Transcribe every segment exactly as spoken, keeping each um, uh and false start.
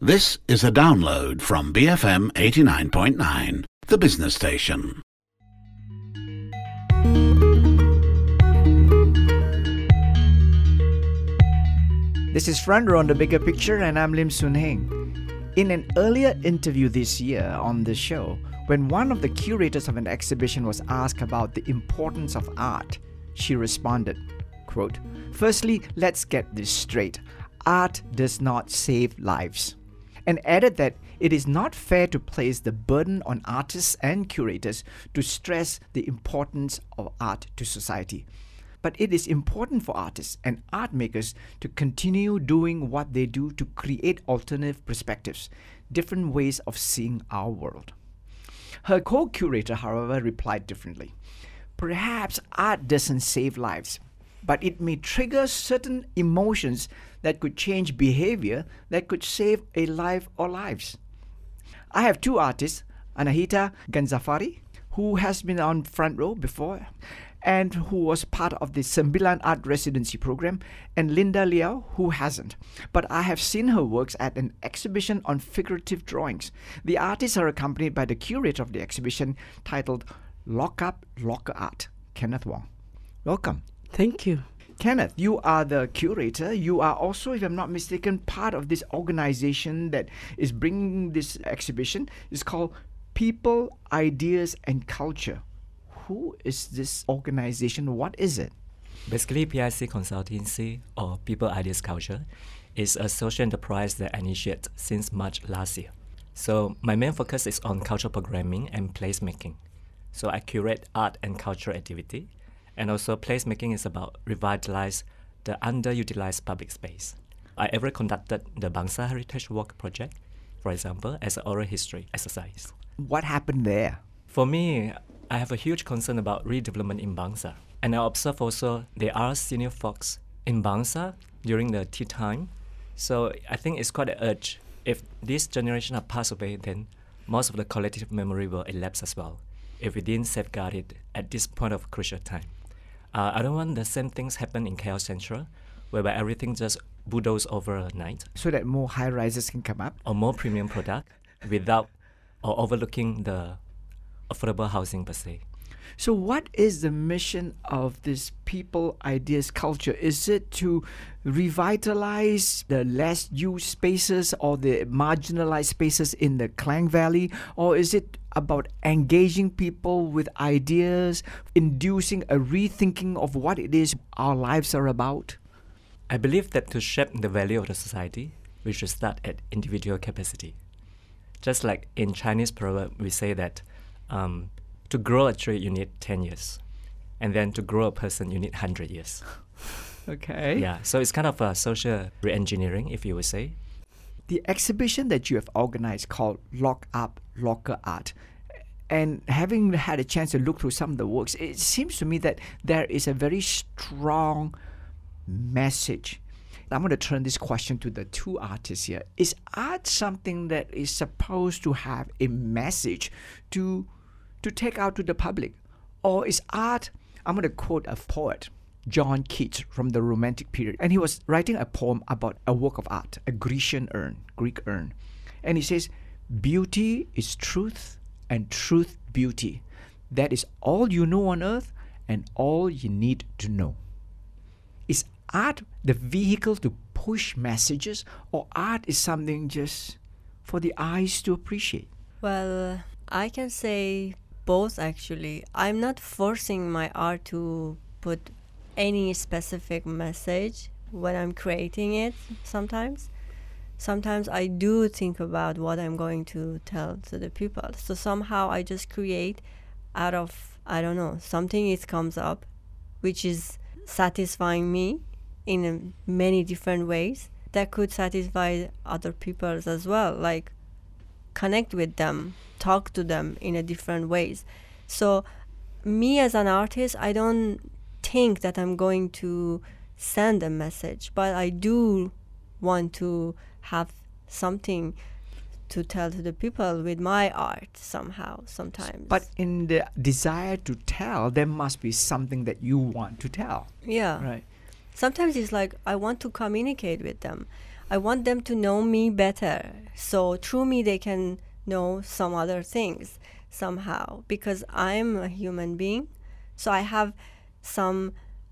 This is a download from B F M eighty-nine point nine, the business station. This is Front Row on The Bigger Picture, and I'm Lim Soon Heng. In an earlier interview this year on the show, when one of the curators of an exhibition was asked about the importance of art, she responded, quote, "Firstly, let's get this straight. Art does not save lives." And added that it is not fair to place the burden on artists and curators to stress the importance of art to society. But it is important for artists and art makers to continue doing what they do to create alternative perspectives, different ways of seeing our world. Her co-curator, however, replied differently. Perhaps art doesn't save lives, but it may trigger certain emotions that could change behavior that could save a life or lives. I have two artists, Anahita Ganzafari, who has been on Front Row before, and who was part of the Sembilan Art Residency program, and Linda Liao, who hasn't. But I have seen her works at an exhibition on figurative drawings. The artists are accompanied by the curator of the exhibition, titled Lock Up, Locker Art, Kenneth Wong. Welcome. Thank you. Kenneth, you are the curator. You are also, if I'm not mistaken, part of this organization that is bringing this exhibition. It's called People, Ideas and Culture. Who is this organization? What is it? Basically, P I C Consultancy, or People, Ideas, Culture, is a social enterprise that I initiated since March last year. So my main focus is on cultural programming and placemaking. So I curate art and cultural activity. And also placemaking is about revitalize the underutilized public space. I ever conducted the Bangsa Heritage Walk project, for example, as an oral history exercise. What happened there? For me, I have a huge concern about redevelopment in Bangsa. And I observe also there are senior folks in Bangsa during the tea time. So I think it's quite an urge. If this generation are passed away, then most of the collective memory will elapse as well, if we didn't safeguard it at this point of crucial time. Uh, I don't want the same things happen in Chaos Central, whereby everything just bulldoze overnight. So that more high rises can come up? Or more premium product without or overlooking the affordable housing per se. So what is the mission of this People, Ideas, Culture? Is it to revitalize the less used spaces or the marginalized spaces in the Klang Valley? Or is it about engaging people with ideas, inducing a rethinking of what it is our lives are about? I believe that to shape the value of the society, we should start at individual capacity. Just like in Chinese proverb, we say that um, to grow a tree, you need ten years. And then to grow a person, you need one hundred years. Okay. Yeah, so it's kind of a social re-engineering, if you would say. The exhibition that you have organized called Lock Up, Locker Art, and having had a chance to look through some of the works, it seems to me that there is a very strong message. I'm going to turn this question to the two artists here. Is art something that is supposed to have a message to to take out to the public? Or is art, I'm going to quote a poet, John Keats, from the Romantic period, and he was writing a poem about a work of art, a Grecian urn, Greek urn. And he says, "Beauty is truth, and truth beauty. That is all you know on earth, and all you need to know." Is art the vehicle to push messages, or art is something just for the eyes to appreciate? Well, I can say both actually. I'm not forcing my art to put any specific message when I'm creating it sometimes. Sometimes I do think about what I'm going to tell to the people. So somehow I just create out of, I don't know, something it comes up, which is satisfying me in many different ways that could satisfy other people as well, like connect with them, talk to them in a different ways. So me as an artist, I don't think that I'm going to send a message, but I do want to have something to tell to the people with my art somehow, sometimes. But in the desire to tell, there must be something that you want to tell. Yeah. Right. Sometimes it's like I want to communicate with them. I want them to know me better. So through me, they can know some other things somehow, because I'm a human being. So I have some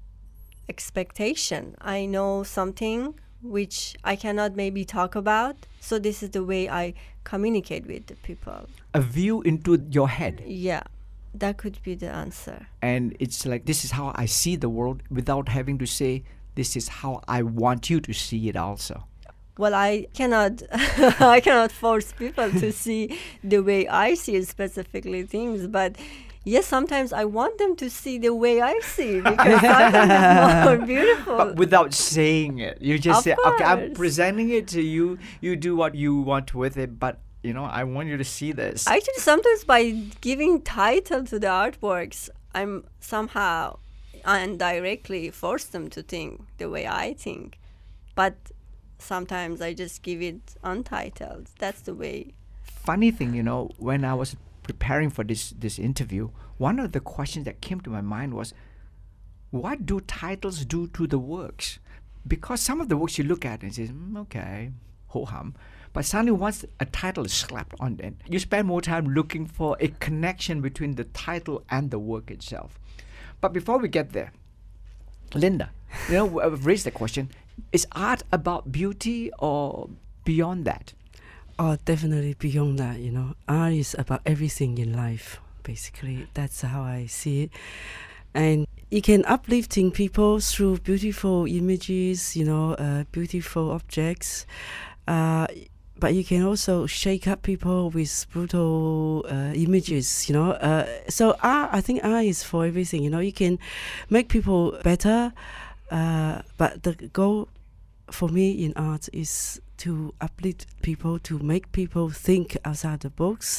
expectation. I know something which I cannot maybe talk about. So this is the way I communicate with the people. A view into your head. Yeah, that could be the answer. And it's like, this is how I see the world, without having to say, this is how I want you to see it also. Well, I cannot I cannot force people to see the way I see specifically things, but yes, sometimes I want them to see the way I see, because sometimes it's more beautiful. But without saying it, you just Of say, okay, I'm course. presenting it to you, you do what you want with it, but you know, I want you to see this. Actually, sometimes by giving title to the artworks, I'm somehow indirectly force them to think the way I think. But sometimes I just give it untitled. That's the way. Funny thing, you know, when I was preparing for this this interview, one of the questions that came to my mind was, what do titles do to the works? Because some of the works you look at and say, mm, okay, ho-hum. But suddenly once a title is slapped on it, you spend more time looking for a connection between the title and the work itself. But before we get there, Linda, you know, I've raised the question, is art about beauty or beyond that? Oh, definitely beyond that, you know. Art is about everything in life, basically. That's how I see it. And it can uplifting people through beautiful images, you know, uh, beautiful objects. Uh, but you can also shake up people with brutal uh, images, you know. Uh, so art, I think art is for everything, you know. You can make people better, uh, but the goal for me in art is to uplift people, to make people think outside the box,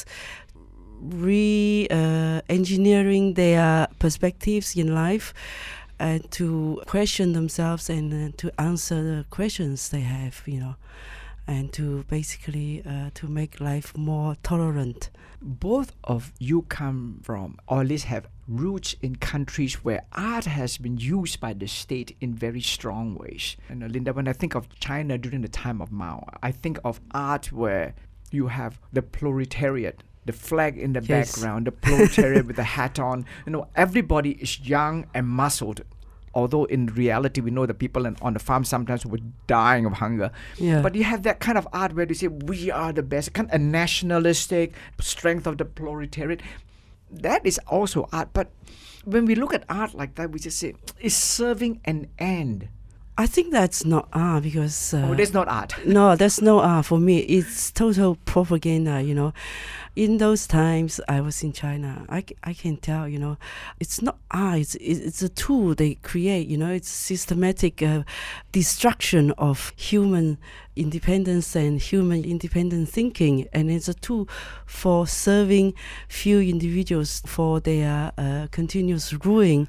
re-engineering uh, their perspectives in life, and to question themselves and uh, to answer the questions they have, you know, and to basically uh, to make life more tolerant. Both of you come from, or at least have roots in countries where art has been used by the state in very strong ways. And uh, Linda, when I think of China during the time of Mao, I think of art where you have the proletariat, the flag in the Yes. background, the proletariat with the hat on. You know, everybody is young and muscled. Although in reality, we know the people in, on the farm sometimes were dying of hunger. Yeah. But you have that kind of art where they say, we are the best, kind of a nationalistic strength of the proletariat. That is also art. But when we look at art like that, we just say, it's serving an end. I think that's not art because... Uh, oh, that's not art. No, that's no art for me. It's total propaganda, you know. In those times I was in China, I, c- I can tell, you know, it's not art, it's, it's a tool they create, you know, it's systematic uh, destruction of human independence and human independent thinking, and it's a tool for serving few individuals for their uh, continuous ruin.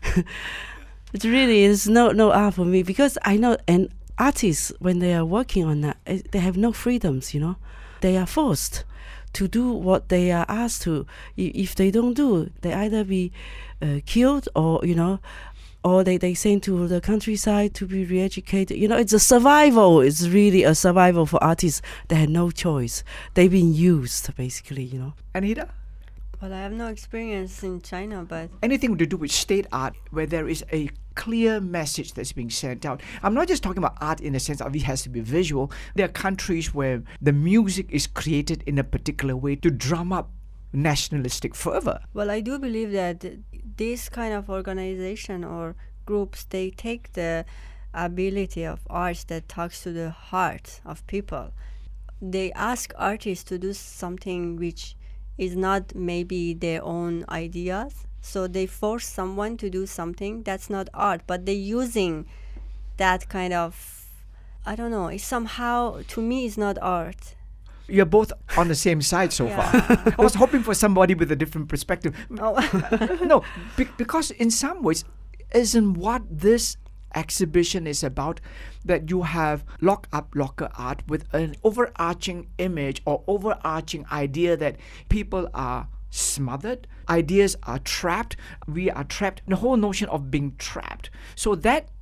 It really is no no art for me, because I know, and artists, when they are working on that, eh, they have no freedoms, you know. They are forced to do what they are asked to. I- If they don't do, they either be uh, killed or, you know, or they, they sent to the countryside to be re-educated. You know, it's a survival. It's really a survival for artists. They had no choice. They've been used, basically, you know. Anita? Well, I have no experience in China, but Anything to do with state art where there is a clear message that's being sent out. I'm not just talking about art in the sense of it has to be visual. There are countries where the music is created in a particular way to drum up nationalistic fervor. well, I do believe that this kind of organization or groups, they take the ability of arts that talks to the heart of people. They ask artists to do something which is not maybe their own ideas. So they force someone to do something that's not art, but they're using that kind of, I don't know, it's somehow, to me, it's not art. You're both on the same side so Yeah. far. I was hoping for somebody with a different perspective. Oh. No, be- because in some ways, isn't what this exhibition is about, that you have lock up locker art with an overarching image or overarching idea that people are smothered, ideas are trapped, we are trapped, the whole notion of being trapped. So that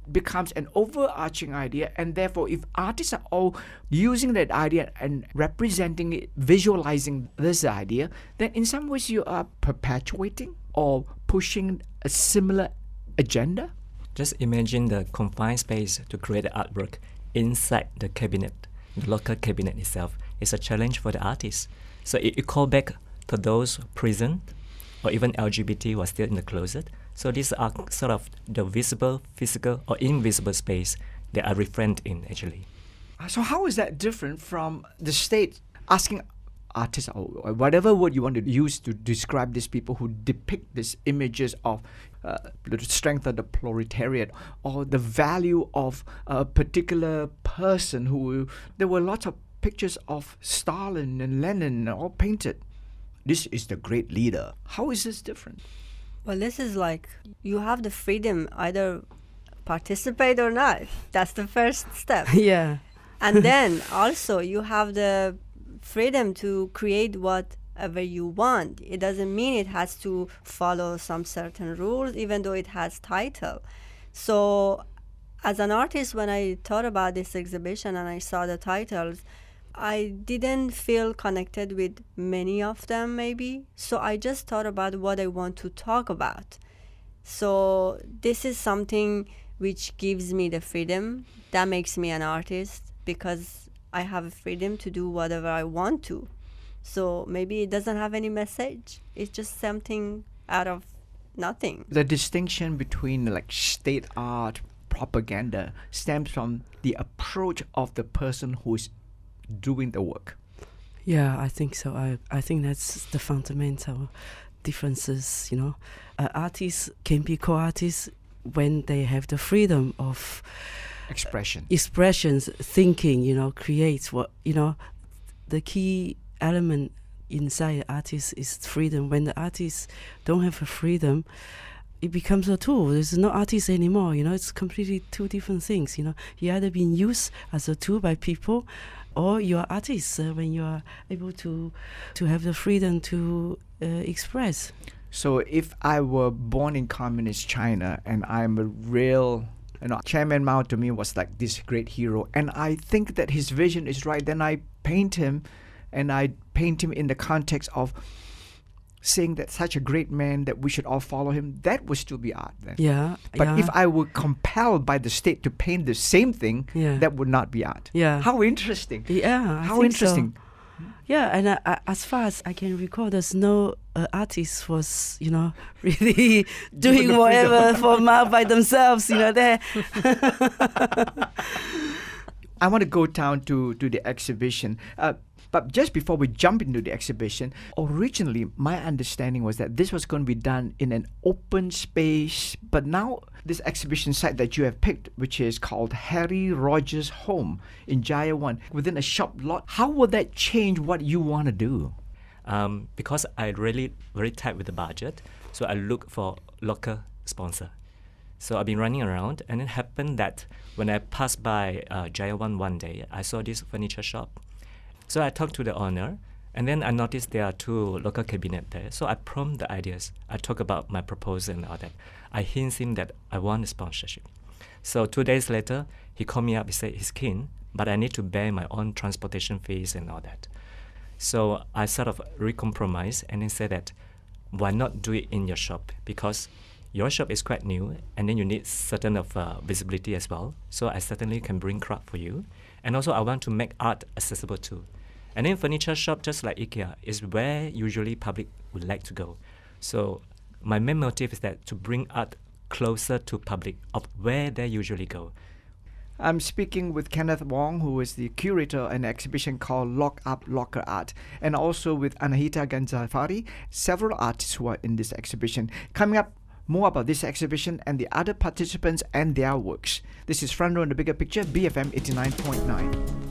becomes an overarching idea, and therefore if artists are all using that idea and representing it, visualizing this idea, then in some ways you are perpetuating or pushing a similar agenda. Just imagine the confined space to create the artwork inside the cabinet, the local cabinet itself. It's a challenge for the artists. So it, it call back to those prisoned or even L G B T who are still in the closet. So these are sort of the visible, physical or invisible space that are refrained in actually. So how is that different from the state asking artists or whatever word you want to use to describe these people who depict these images of uh, the strength of the proletariat or the value of a particular person who, there were lots of pictures of Stalin and Lenin all painted. This is the great leader. How is this different? Well, this is like you have the freedom either participate or not. That's the first step. Yeah. And then also you have the freedom to create whatever you want. It doesn't mean it has to follow some certain rules, even though it has title. So as an artist, when I thought about this exhibition and I saw the titles, I didn't feel connected with many of them maybe. So I just thought about what I want to talk about. So this is something which gives me the freedom. That makes me an artist because I have a freedom to do whatever I want to. So maybe it doesn't have any message. It's just something out of nothing. The distinction between like state art, propaganda stems from the approach of the person who is doing the work. Yeah, I think so. I, I think that's the fundamental differences, you know. Uh, artists can be co-artists when they have the freedom of Expression. expressions, thinking, you know, create what, you know, the key element inside artists is freedom. When the artists don't have a freedom, it becomes a tool. There's no artist anymore, you know, it's completely two different things, you know. You're either being used as a tool by people or you're artists uh, when you are able to to have the freedom to uh, express. So if I were born in communist China and I'm a real, you know, Chairman Mao to me was like this great hero, and I think that his vision is right, then I paint him, and I paint him in the context of saying that such a great man that we should all follow him, that would still be art then. Yeah. But yeah. if I were compelled by the state to paint the same thing, Yeah. that would not be art. Yeah. How interesting. Yeah. I How think so. interesting. Yeah, and uh, uh, as far as I can recall, there's no uh, artist was, you know, really doing the whatever for Mao by themselves, you know, there. I want to go down to, to the exhibition. Uh, but just before we jump into the exhibition, originally my understanding was that this was going to be done in an open space. But now this exhibition site that you have picked, which is called Harry Rogers Home in Jayawan, within a shop lot, how will that change what you want to do? Um, because I really very tight with the budget, so I look for local sponsor. So I've been running around, and it happened that when I passed by uh, Jayawan one day, I saw this furniture shop. So I talked to the owner, and then I noticed there are two local cabinets there. So I prompt the ideas. I talk about my proposal and all that. I hint him that I want a sponsorship. So two days later, he called me up. He said he's keen, but I need to bear my own transportation fees and all that. So I sort of recompromised and then said that why not do it in your shop, because your shop is quite new, and then you need certain of uh, visibility as well. So I certainly can bring crowd for you. And also I want to make art accessible too. And then furniture shop, just like IKEA, is where usually public would like to go. So my main motive is that to bring art closer to public of where they usually go. I'm speaking with Kenneth Wong, who is the curator of an exhibition called Lock Up Locker Art, and also with Anahita Ganjafari, several artists who are in this exhibition. Coming up, more about this exhibition and the other participants and their works. This is Front Row in the Bigger Picture, B F M eighty-nine point nine.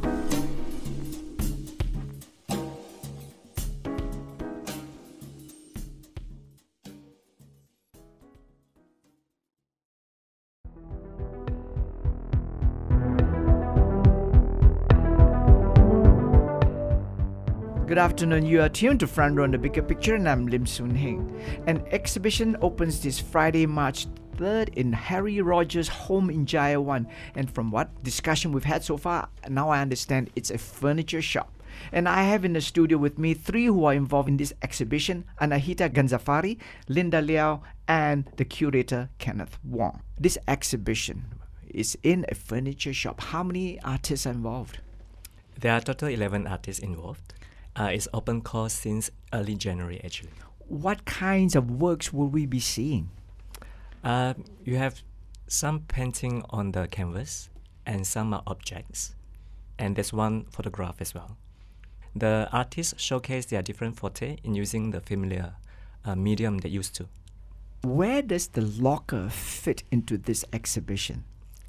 Good afternoon, you are tuned to Front Row in the Bigger Picture, and I'm Lim Soon Heng. An exhibition opens this Friday, March third in Harry Rogers' home in Jayawan. And from what discussion we've had so far, now I understand it's a furniture shop. And I have in the studio with me three who are involved in this exhibition: Anahita Ganzafari, Linda Liao, and the curator Kenneth Wong. This exhibition is in a furniture shop. How many artists are involved? There are total eleven artists involved. Uh, it's open course since early January, actually. What kinds of works will we be seeing? Uh, you have some painting on the canvas, and some are objects. And there's one photograph as well. The artists showcase their different forte in using the familiar uh, medium they used to. Where does the locker fit into this exhibition?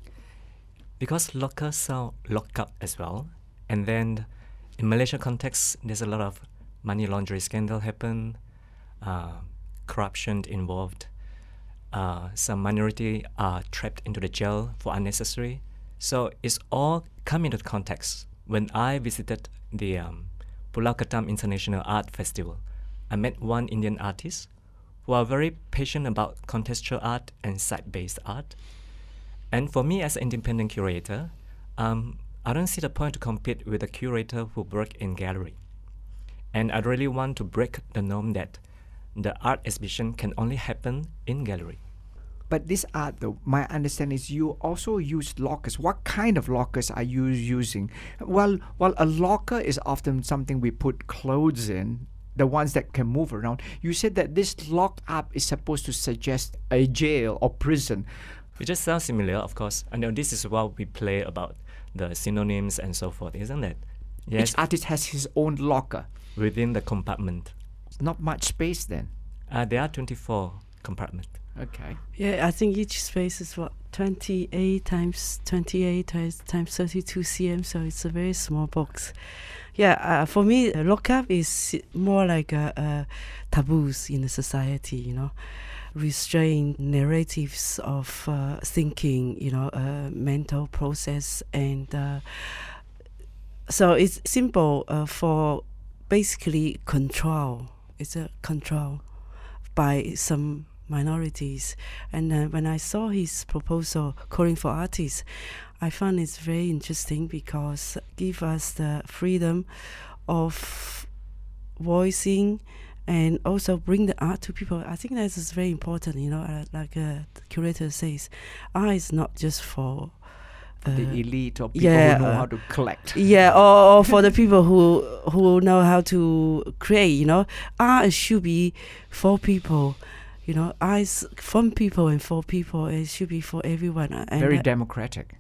Because lockers sound lock up as well, and then in Malaysia context, there's a lot of money laundering scandal happen, uh, corruption involved. Uh, some minority are trapped into the jail for unnecessary. So it's all come into context. When I visited the um, Pulau Ketam International Art Festival, I met one Indian artist who are very passionate about contextual art and site-based art. And for me as an independent curator, um, I don't see the point to compete with a curator who work in gallery. And I really want to break the norm that the art exhibition can only happen in gallery. But this art, though, my understanding is you also use lockers. What kind of lockers are you using? Well, well, a locker is often something we put clothes in, the ones that can move around. You said that this lock up is supposed to suggest a jail or prison. It just sounds similar, of course. I know this is what we play about the synonyms and so forth, isn't it? Yes. Each artist has his own locker. Within the compartment. Not much space then. Uh, there are twenty-four compartments. Okay. Yeah, I think each space is what twenty-eight times twenty-eight times, times thirty-two centimeters, so it's a very small box. Yeah, uh, for me, uh, lockup is more like a, a taboos in the society, you know, restrained narratives of uh, thinking, you know, uh, mental process, and uh, so it's simple uh, for basically control. It's a control by some minorities. And uh, when I saw his proposal calling for artists, I found it's very interesting because it gives us the freedom of voicing and also bring the art to people. I think that is very important, you know, uh, like uh, the curator says, art is not just for Uh, the elite or people yeah, who know uh, how to collect. Yeah, or, or for the people who who know how to create, you know. Art should be for people, you know. Art is from people and for people. It should be for everyone. And Very uh, democratic.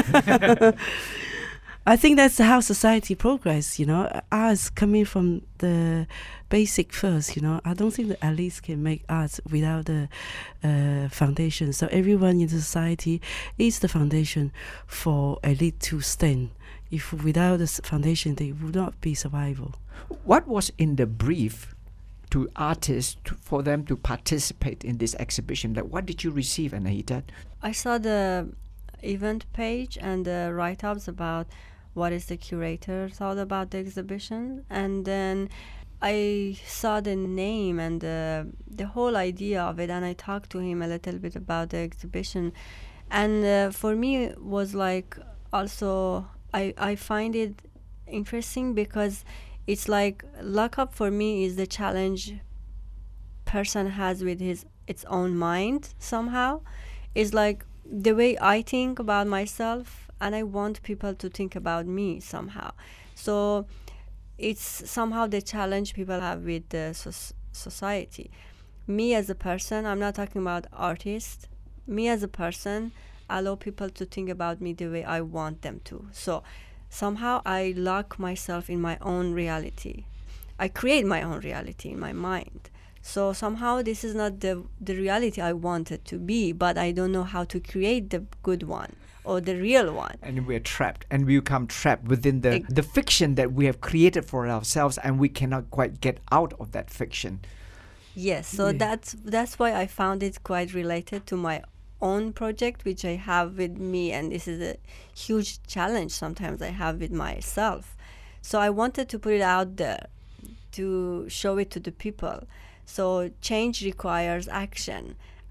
I think that's how society progress, you know. Art is coming from the basic first, you know. I don't think the elites can make art without the uh, foundation. So everyone in the society is the foundation for elite to stand. If without the foundation, they would not be survival. What was in the brief to artists to, for them to participate in this exhibition? Like, what did you receive, Anahita? I saw the event page and the write-ups about what is the curator thought about the exhibition, and then I saw the name and the, the whole idea of it, and I talked to him a little bit about the exhibition. And uh, for me it was like also I, I find it interesting because it's like lockup for me is the challenge person has with his its own mind somehow. It's like the way I think about myself, and I want people to think about me somehow. So it's somehow the challenge people have with the so- society. Me as a person, I'm not talking about artists, me as a person, I allow people to think about me the way I want them to. So somehow I lock myself in my own reality. I create my own reality in my mind. So somehow this is not the, the reality I want it to be, but I don't know how to create the good one or the real one. And we're trapped, and we become trapped within the, Ex- the fiction that we have created for ourselves, and we cannot quite get out of that fiction. Yes, so Yeah. that's that's why I found it quite related to my own project, which I have with me, and this is a huge challenge sometimes I have with myself. So I wanted to put it out there to show it to the people. So change requires action,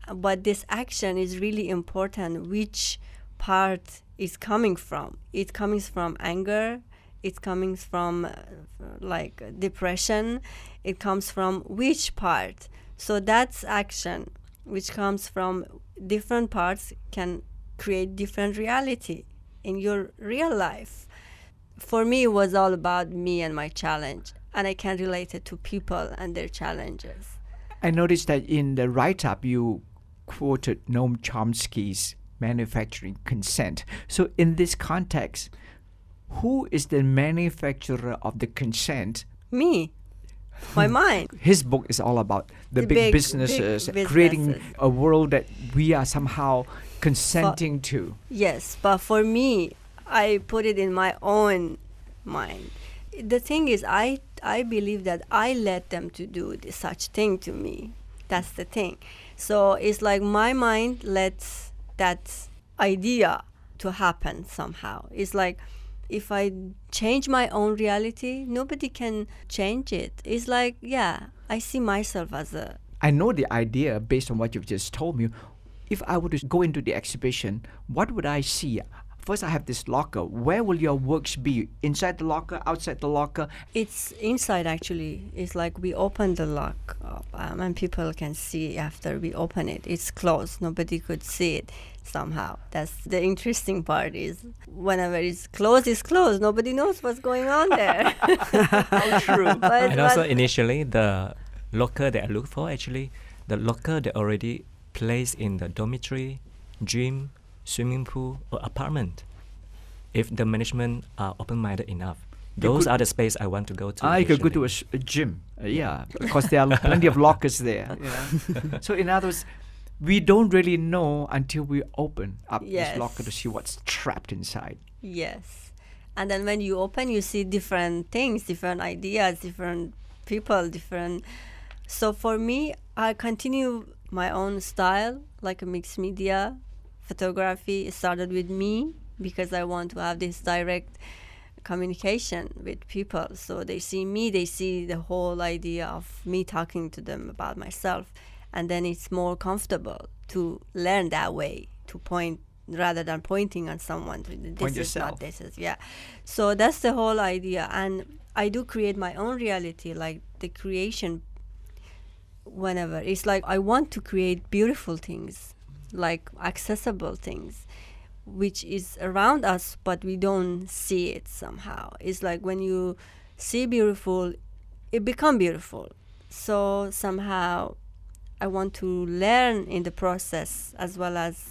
but this action is really important. Which part is coming from? It comes from anger. It comes from uh, like depression. It comes from which part? So that's action, which comes from different parts, can create different reality in your real life. For me, it was all about me and my challenge, and I can relate it to people and their challenges. I noticed that in the write-up you quoted Noam Chomsky's manufacturing consent. So in this context, who is the manufacturer of the consent? Me, my mind. His book is all about the, The big, big- businesses, big creating businesses. a world that we are somehow consenting to. Yes, but for me, I put it in my own mind. The thing is, I I believe that I let them to do this, such thing to me. That's the thing. So it's like my mind lets that idea to happen somehow. It's like if I change my own reality, nobody can change it. It's like, yeah, I see myself as a I know the idea based on what you've just told me. If I were to go into the exhibition, what would I see? First, I have this locker. Where will your works be? Inside the locker, outside the locker? It's inside actually. It's like we open the lock up, um, and people can see after we open it. It's closed. Nobody could see it somehow. That's the interesting part is whenever it's closed, it's closed. Nobody knows what's going on there. How true. But, And also but initially the locker that I look for, actually, the locker that already placed in the dormitory, gym, swimming pool, or apartment. If the management are open-minded enough, You those could- are the space I want to go to. Ah, you could go to a, initially. s- a gym. Uh, yeah, because there are plenty of lockers there. You know? So in other words, we don't really know until we open up Yes. this locker to see what's trapped inside. yes. And then when you open, you see different things, different ideas, different people, different. So for me, I continue my own style, like a mixed media photography. It started with me because I want to have this direct communication with people. So they see me, they see the whole idea of me talking to them about myself. And then it's more comfortable to learn that way, to point rather than pointing on someone. To, this Point is yourself. not, this is, yeah. So that's the whole idea. And I do create my own reality, like the creation whenever. It's like I want to create beautiful things, like accessible things, which is around us, but we don't see it somehow. It's like when you see beautiful, it become beautiful. So somehow I want to learn in the process as well as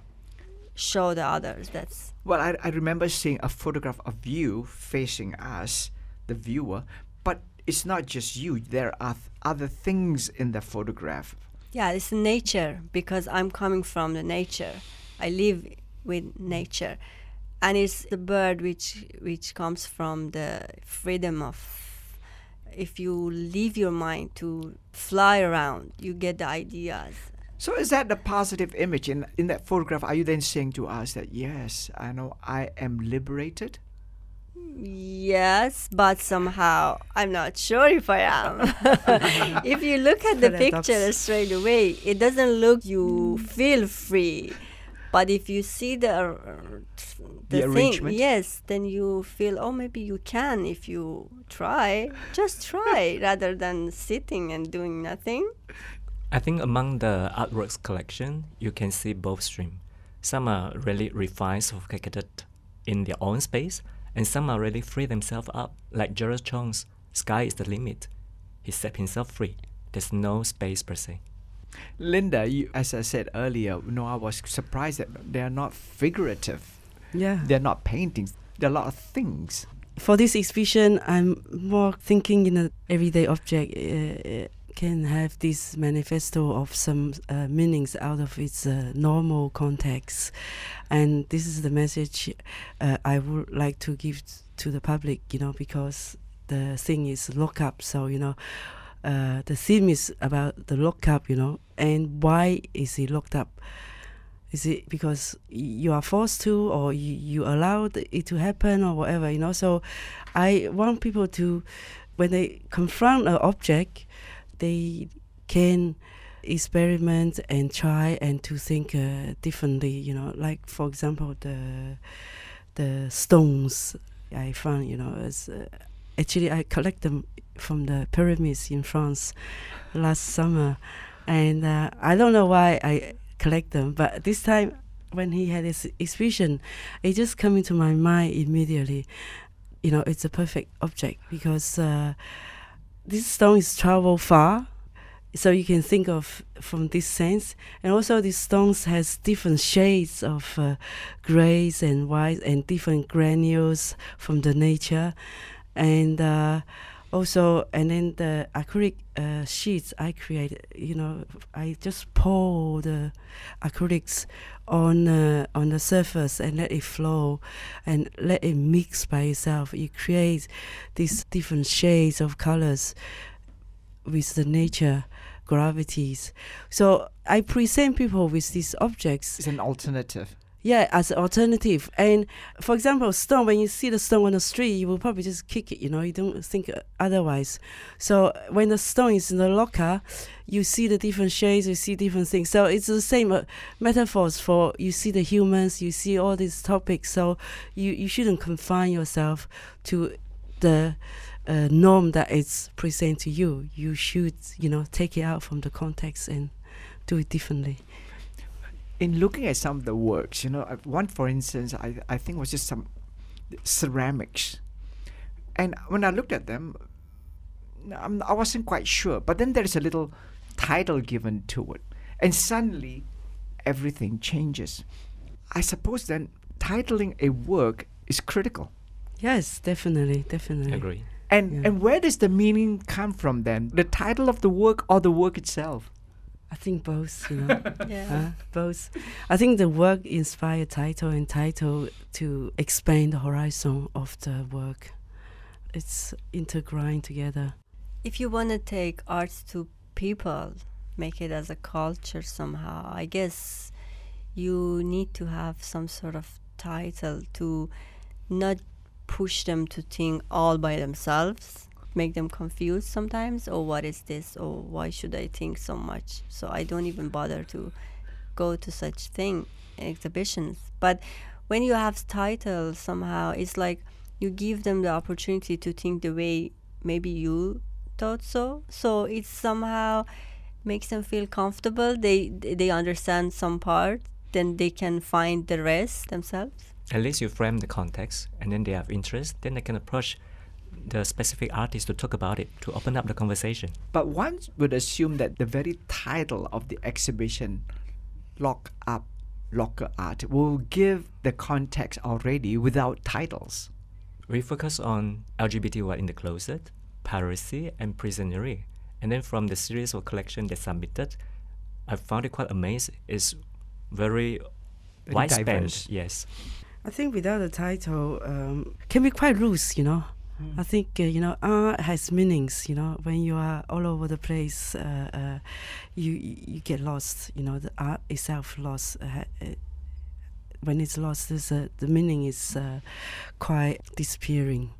show the others. That's Well, I, I remember seeing a photograph of you facing us, the viewer, but it's not just you. There are th- other things in the photograph. yeah, it's nature because I'm coming from the nature. I live with nature, and it's the bird which which comes from the freedom of. If you leave your mind to fly around, you get the ideas. So is that the positive image in in that photograph? Are you then saying to us that yes, I know I am liberated? Yes, but somehow I'm not sure if I am. If you look at the Paradox. picture straight away, it doesn't look you feel free. But if you see the uh, The the, thing, arrangement? yes, then you feel, oh, maybe you can if you try. Just try rather than sitting and doing nothing. I think among the artworks collection, you can see both streams. Some are really refined, sophisticated in their own space, and some are really free themselves up, like Gerald Chong's Sky is the Limit. He set himself free. There's no space per se. Linda, you, as I said earlier, you know, I was surprised that they are not figurative. Yeah. They're not paintings. There are a lot of things. For this exhibition, I'm more thinking in an everyday object uh, can have this manifesto of some uh, meanings out of its uh, normal context. And this is the message uh, I would like to give t- to the public, you know, because the thing is lock up. So, you know, uh, the theme is about the lock up, you know, and why is he locked up? Is it because y- you are forced to, or you, you allowed it to happen, or whatever, you know? So I want people to, when they confront an object, they can experiment and try and to think uh, differently. You know, like for example, the the stones I found. You know, as uh, actually I collect them from the pyramids in France last summer, and uh, I don't know why I collect them, but this time when he had his exhibition, it just came into my mind immediately. You know, it's a perfect object because uh, this stone is travel far, so you can think of from this sense. And also these stones has different shades of uh, grays and white and different granules from the nature. And uh, also, and then the acrylic uh, sheets I created, you know, I just pour the acrylics on uh, on the surface and let it flow and let it mix by itself. It creates these different shades of colors with the nature gravities. So I present people with these objects. It's an alternative. Yeah, as an alternative. And for example, stone, when you see the stone on the street, you will probably just kick it, you know, you don't think otherwise. So when the stone is in the locker, you see the different shades, you see different things. So it's the same uh, metaphors for you see the humans, you see all these topics. So you, you shouldn't confine yourself to the uh, norm that is present to you. You should, you know, take it out from the context and do it differently. In looking at some of the works, you know, uh, one, for instance, I, I think was just some ceramics. And when I looked at them, I'm, I wasn't quite sure. But then there's a little title given to it. And suddenly, everything changes. I suppose then titling a work is critical. Yes, definitely, definitely. Agree. And, Yeah. and where does the meaning come from then? The title of the work or the work itself? I think both, you know. Yeah. uh, both. I think the work inspired title and title to expand the horizon of the work. It's intertwined together. If you want to take arts to people, make it as a culture somehow, I guess you need to have some sort of title to not push them to think all by themselves, make them confused sometimes, or what is this, or why should I think so much? So I don't even bother to go to such thing exhibitions. But when you have titles, somehow it's like you give them the opportunity to think the way maybe you thought so. So it somehow makes them feel comfortable. They they understand some part, then they can find the rest themselves. At least you frame the context, and then they have interest, then they can approach the specific artist to talk about it, to open up the conversation. But one would assume that the very title of the exhibition, Lock Up Locker Art, will give the context already without titles. We focus on L G B T Y in the closet, piracy, and prisonery. And then from the series of collection they submitted, I found it quite amazing. It's very, Very widespread. diverse. Yes. I think without a title, um, can be quite loose, you know. Mm. I think, uh, you know, art has meanings, you know. When you are all over the place, uh, uh, you you get lost, you know, the art itself lost. Uh, uh, when it's lost, there's a, the meaning is uh, quite disappearing.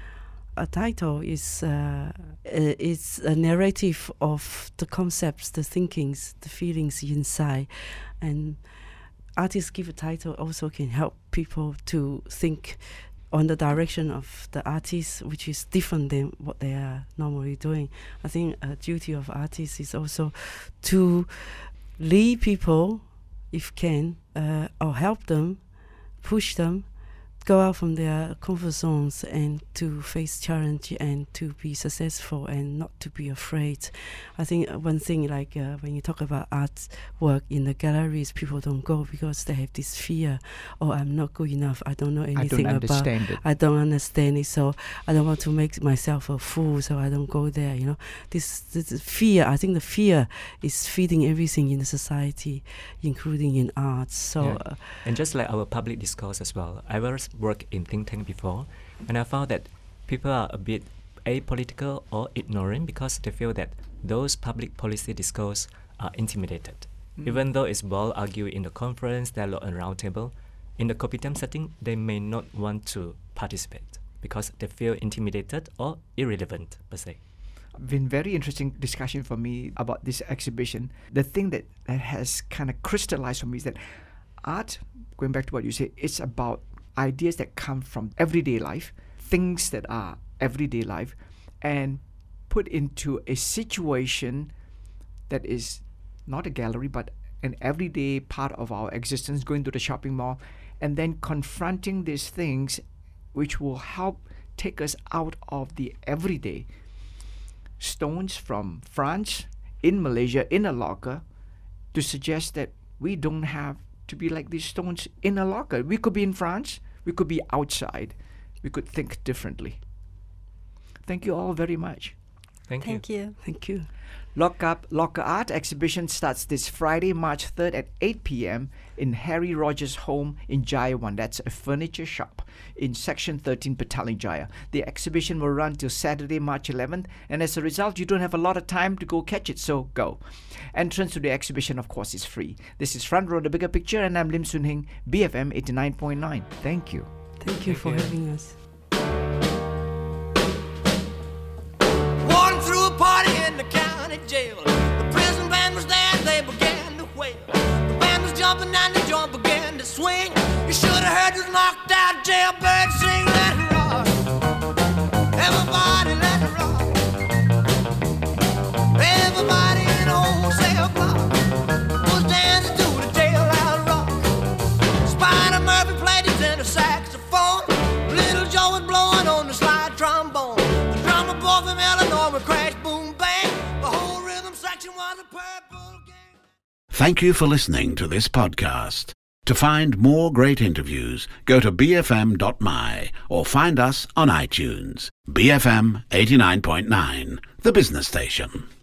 A title is uh, uh, it's a narrative of the concepts, the thinkings, the feelings inside, and artists give a title also can help people to think on the direction of the artist, which is different than what they are normally doing. I think a duty of artists is also to lead people, if can, uh, or help them, push them, go out from their comfort zones and to face challenge and to be successful and not to be afraid. I think uh, one thing, like uh, when you talk about art work in the galleries, people don't go because they have this fear, oh, I'm not good enough, I don't know I anything don't about understand it. I don't understand it, so I don't want to make myself a fool, so I don't go there, you know. This, this fear, I think the fear is feeding everything in the society, including in arts. So Yeah. uh, And just like our public discourse as well, I was work in think tank before, and I found that people are a bit apolitical or ignorant because they feel that those public policy discourse are intimidated. Mm. Even though it's well argued in the conference, dialogue and roundtable, in the COPITEM setting, they may not want to participate because they feel intimidated or irrelevant per se. Been very interesting discussion for me about this exhibition. The thing that, that has kind of crystallized for me is that art, going back to what you said, it's about ideas that come from everyday life, things that are everyday life, and put into a situation that is not a gallery but an everyday part of our existence, going to the shopping mall and then confronting these things which will help take us out of the everyday. Stones from France, in Malaysia, in a locker, to suggest that we don't have to be like these stones in a locker. We could be in France, we could be outside, we could think differently. Thank you all very much. Thank, Thank you. you. Thank you. Lock Up Locker Art exhibition starts this Friday, March third at eight p.m. in Harry Rogers' home in Jaya One. That's a furniture shop in Section thirteen, Petaling Jaya. The exhibition will run till Saturday, March eleventh, and as a result, you don't have a lot of time to go catch it, so go. Entrance to the exhibition, of course, is free. This is Front Row, The Bigger Picture, and I'm Lim Soon Heng, B F M eighty-nine point nine. Thank you. Thank you Thank for you. having us. Walking through a party in the county jail. The prison band was there, they began to wail. The band was jumping and the joint began to swing. You should have heard this knocked out jailbird sing. Let it rock, everybody let it rock. Everybody in the whole cell block was dancing to the jailhouse rock. Spider Murphy played his tenor saxophone. Little Joe was blowing on the slide trombone. The drummer boy from Illinois would crash, boom, bang. The whole rhythm section was a purple gang. Thank you for listening to this podcast. To find more great interviews, go to b f m dot m y or find us on iTunes. B F M eighty-nine point nine, the business station.